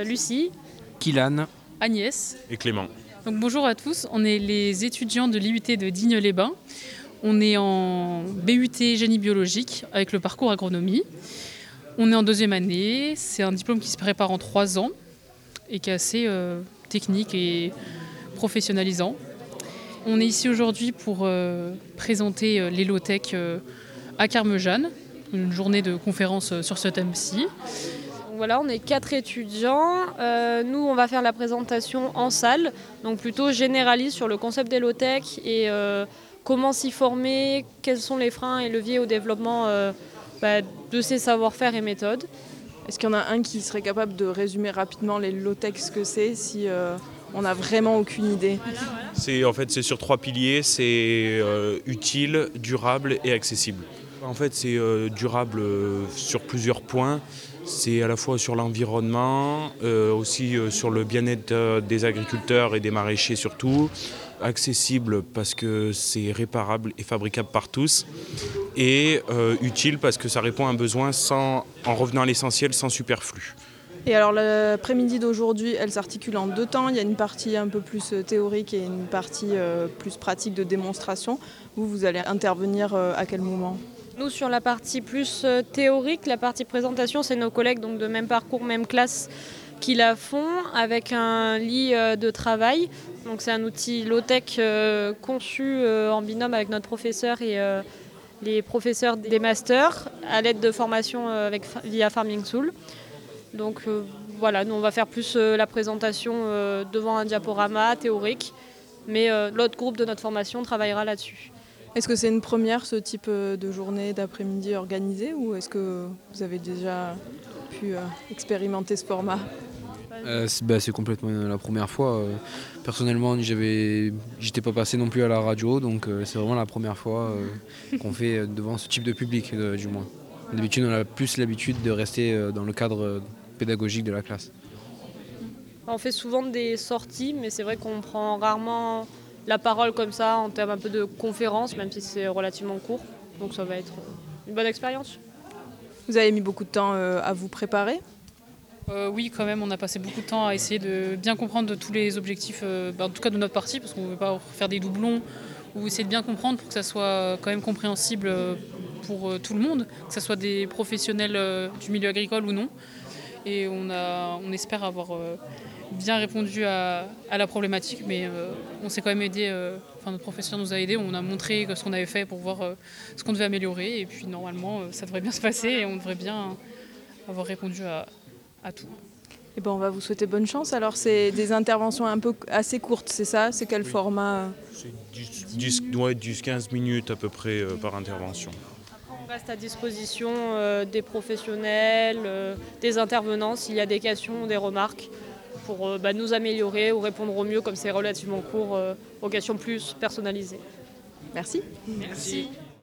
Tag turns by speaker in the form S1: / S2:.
S1: Lucie,
S2: Kylan.
S3: Agnès
S4: et Clément.
S3: Donc bonjour à tous, on est les étudiants de l'IUT de Digne-les-Bains. On est en BUT génie biologique avec le parcours agronomie. On est en 2e année, c'est un diplôme qui se prépare en 3 ans et qui est assez technique et professionnalisant. On est ici aujourd'hui pour présenter l'Hélotech à Carmejane, une journée de conférence sur ce thème-ci.
S1: Voilà, on est 4 étudiants. Nous, on va faire la présentation en salle, donc plutôt généraliste sur le concept d'Hélotech et comment s'y former, quels sont les freins et leviers au développement de ces savoir-faire et méthodes.
S5: Est-ce qu'il y en a un qui serait capable de résumer rapidement l'Hélotech, ce que c'est, si on n'a vraiment aucune idée?
S4: C'est sur 3 piliers, c'est utile, durable et accessible. En fait, c'est durable sur plusieurs points. C'est à la fois sur l'environnement, aussi sur le bien-être des agriculteurs et des maraîchers surtout. Accessible parce que c'est réparable et fabricable par tous. Et utile parce que ça répond à un besoin en revenant à l'essentiel, sans superflu.
S5: Et alors l'après-midi d'aujourd'hui, elle s'articule en 2 temps. Il y a une partie un peu plus théorique et une partie plus pratique de démonstration. Vous allez intervenir à quel moment ?
S1: Nous, sur la partie plus théorique, la partie présentation, c'est nos collègues donc de même parcours, même classe qui la font avec un lit de travail. Donc c'est un outil Hélotech conçu en binôme avec notre professeur et les professeurs des masters à l'aide de formations via Farming Soul. Donc voilà, nous on va faire plus la présentation devant un diaporama théorique, mais l'autre groupe de notre formation travaillera là-dessus.
S5: Est-ce que c'est une première, ce type de journée d'après-midi organisée, ou est-ce que vous avez déjà pu expérimenter ce format ?
S2: C'est complètement la première fois. Personnellement, j'étais pas passé non plus à la radio, donc c'est vraiment la première fois qu'on fait devant ce type de public, du moins. D'habitude, on a plus l'habitude de rester dans le cadre pédagogique de la classe.
S1: On fait souvent des sorties, mais c'est vrai qu'on prend rarement la parole comme ça en termes un peu de conférence, même si c'est relativement court. Donc ça va être une bonne expérience.
S5: Vous avez mis beaucoup de temps à vous préparer ?
S3: Oui, quand même, on a passé beaucoup de temps à essayer de bien comprendre de tous les objectifs, en tout cas de notre partie, parce qu'on ne veut pas faire des doublons, ou essayer de bien comprendre pour que ça soit quand même compréhensible pour tout le monde, que ce soit des professionnels du milieu agricole ou non. Et on espère avoir bien répondu à la problématique, mais on s'est quand même aidé, notre professeur nous a aidés, on a montré ce qu'on avait fait pour voir ce qu'on devait améliorer, et puis normalement ça devrait bien se passer et on devrait bien avoir répondu à tout.
S5: Et on va vous souhaiter bonne chance. Alors c'est des interventions un peu assez courtes, c'est ça ? C'est quel format ?
S4: C'est 10-15 minutes à peu près par intervention.
S1: On reste à disposition des professionnels, des intervenants s'il y a des questions ou des remarques pour nous améliorer ou répondre au mieux comme c'est relativement court aux questions plus personnalisées.
S5: Merci.
S1: Merci.